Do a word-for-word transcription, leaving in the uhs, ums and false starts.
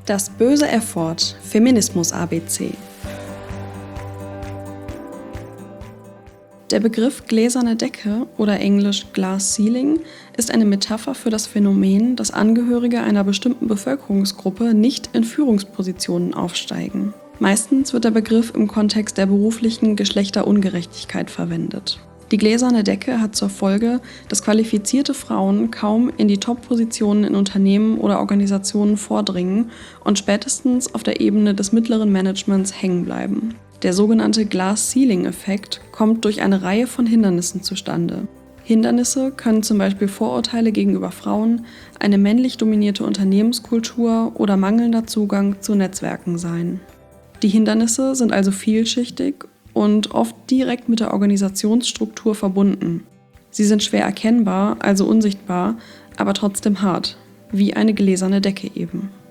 Das böse F-Wort, Feminismus-A B C. Der Begriff gläserne Decke oder englisch Glass Ceiling ist eine Metapher für das Phänomen, dass Angehörige einer bestimmten Bevölkerungsgruppe nicht in Führungspositionen aufsteigen. Meistens wird der Begriff im Kontext der beruflichen Geschlechterungerechtigkeit verwendet. Die gläserne Decke hat zur Folge, dass qualifizierte Frauen kaum in die Top-Positionen in Unternehmen oder Organisationen vordringen und spätestens auf der Ebene des mittleren Managements hängen bleiben. Der sogenannte Glass-Ceiling-Effekt kommt durch eine Reihe von Hindernissen zustande. Hindernisse können zum Beispiel Vorurteile gegenüber Frauen, eine männlich dominierte Unternehmenskultur oder mangelnder Zugang zu Netzwerken sein. Die Hindernisse sind also vielschichtig und oft direkt mit der Organisationsstruktur verbunden. Sie sind schwer erkennbar, also unsichtbar, aber trotzdem hart, wie eine gläserne Decke eben.